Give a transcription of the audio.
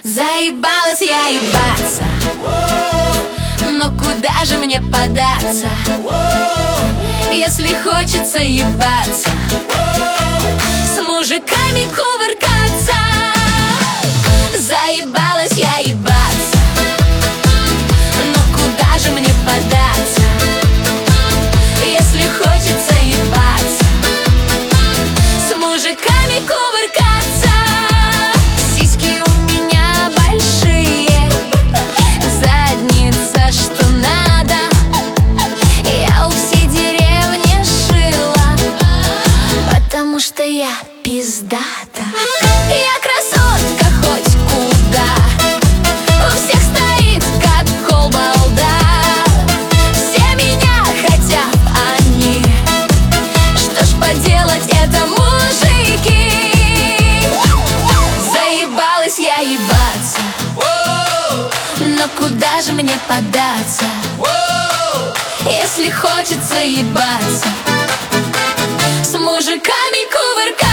Заебалась я ебаться, но куда же мне податься, если хочется ебаться, с мужиками кувыркаться? Заебалась я ебаться, но куда же мне податься, если хочется ебаться, с мужиками кувыркаться? Сиськи у меня большие, задница что надо, я у всей деревни шила, потому что я пиздата. Я красотка хоть куда, у всех стоит как колбалда, все меня хотят они, что ж поделать, это мужики. Заебалась я ебаться, но куда же мне податься, если хочется ебаться, с мужиками кувыркаться?